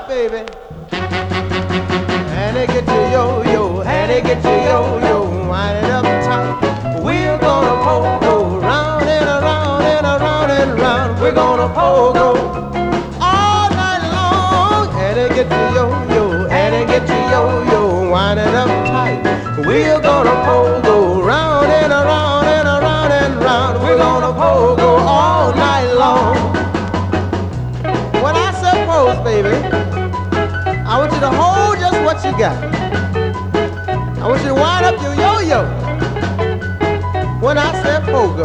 baby. And they get your yo-yo, and they get your yo-yo, wind it up tight. We're gonna pogo round and around and around and around. We're gonna pogo all night long. And they get your yo-yo, and they get your yo-yo, wind it up tight. We're gonna pogo round and around and around and around. We're gonna pogo all night long. When I say pose, baby, I want you to hold just what you got. I want you to wind up your yo-yo when I say pogo.